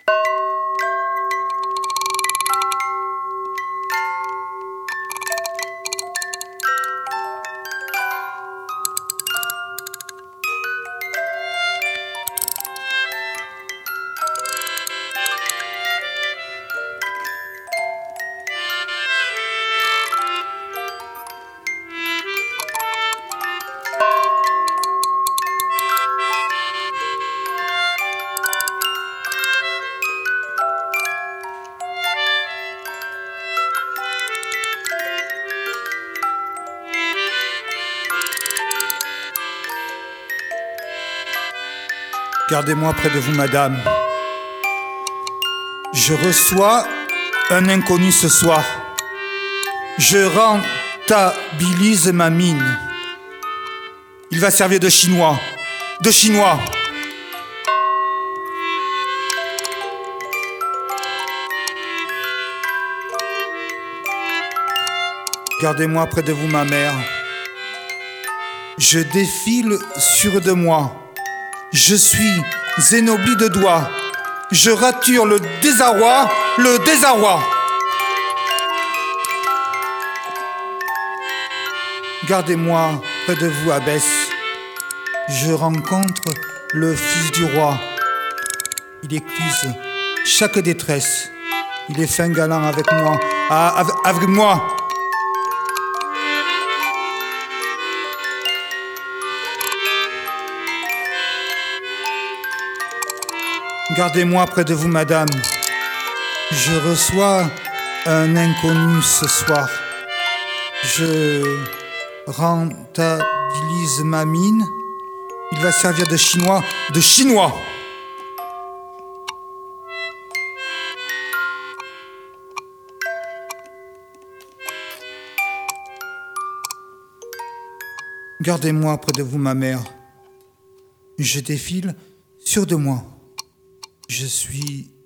Gardez-moi près de vous, madame. Je reçois un inconnu ce soir. Je rentabilise ma mine. Il va servir de chinois. De chinois. Gardez-moi près de vous, ma mère. Je défile sûr de moi. Je suis énobli de doigts. Je rature le désarroi, le désarroi. Gardez-moi près de vous, abbesse. Je rencontre le fils du roi. Il écluse chaque détresse. Il est fin galant avec moi. Avec moi. Gardez-moi près de vous, madame. Je reçois un inconnu ce soir. Je rentabilise ma mine. Il va servir de chinois. De chinois. Gardez-moi près de vous, ma mère. Je défile sûr de moi. Je suis